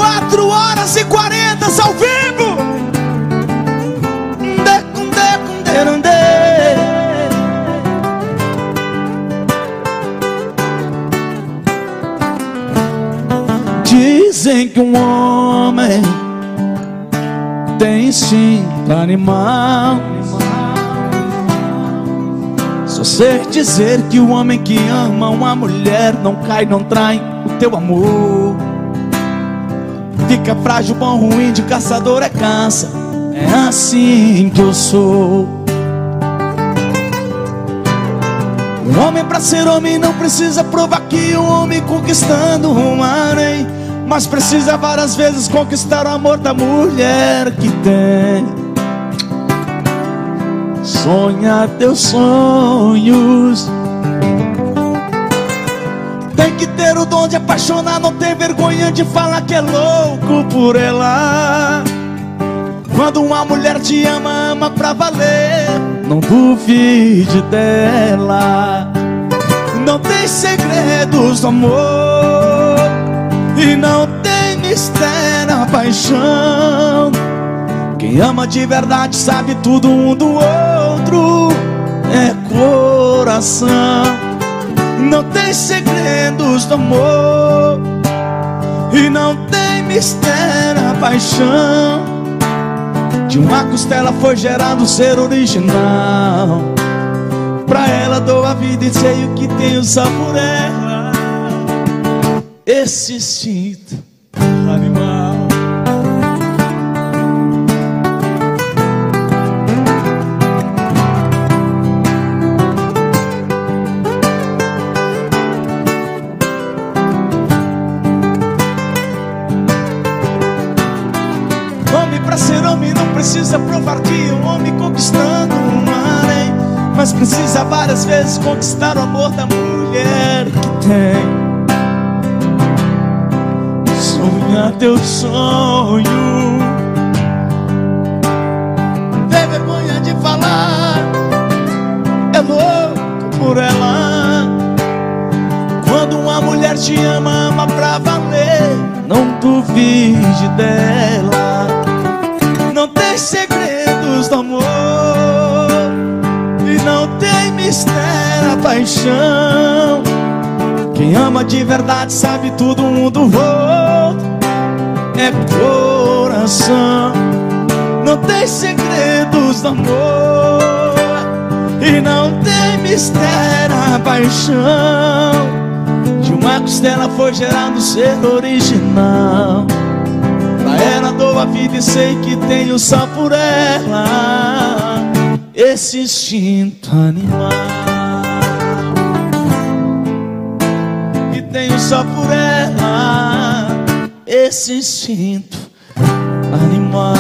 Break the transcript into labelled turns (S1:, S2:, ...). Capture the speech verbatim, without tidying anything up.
S1: Quatro horas e quarenta ao vivo. Dizem que um homem tem instinto animal. Só sei dizer que o homem que ama uma mulher não cai, não trai o teu amor. Fica frágil, bom, ruim, de caçador é caça. É assim que eu sou. Um homem pra ser homem não precisa provar que o homem conquistando um harém, mas precisa várias vezes conquistar o amor da mulher que tem. Sonha teus sonhos. Tem que ter o dom de apaixonar, não ter vergonha de falar que é louco por ela. Quando uma mulher te ama, ama pra valer. Não duvide dela. Não tem segredos do amor e não tem mistério a paixão. Quem ama de verdade sabe tudo um do outro. É coração. Não tem segredos do amor e não tem mistério a paixão. De uma costela foi gerado um ser original. Pra ela dou a vida e sei o que tenho só por ela. Esse instinto animal. Homem pra ser homem não precisa provar que um homem conquistando um harém, mas precisa várias vezes conquistar o amor da mulher que tem. Sonha teu sonho. Tem vergonha de falar, é louco por ela. Quando uma mulher te ama, ama pra valer. Não duvide dela. Não tem segredos do amor e não tem mistério a paixão. Quem ama de verdade sabe tudo um do outro. É coração. Não tem segredos do amor e não tem mistério a paixão. De uma costela foi gerado um ser original. Pra ela dou a vida e sei que tenho só por ela esse instinto animal. E tenho só por ela esse instinto animal.